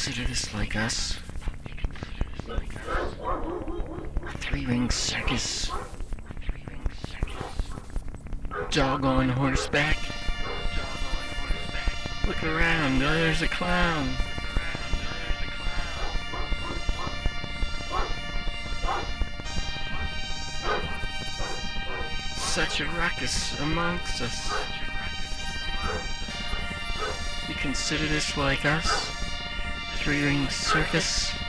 consider this like us? A three-ring circus. Dog on horseback. Look around, oh, there's a clown. Such a ruckus amongst us. You consider this like us? Three-ring circus?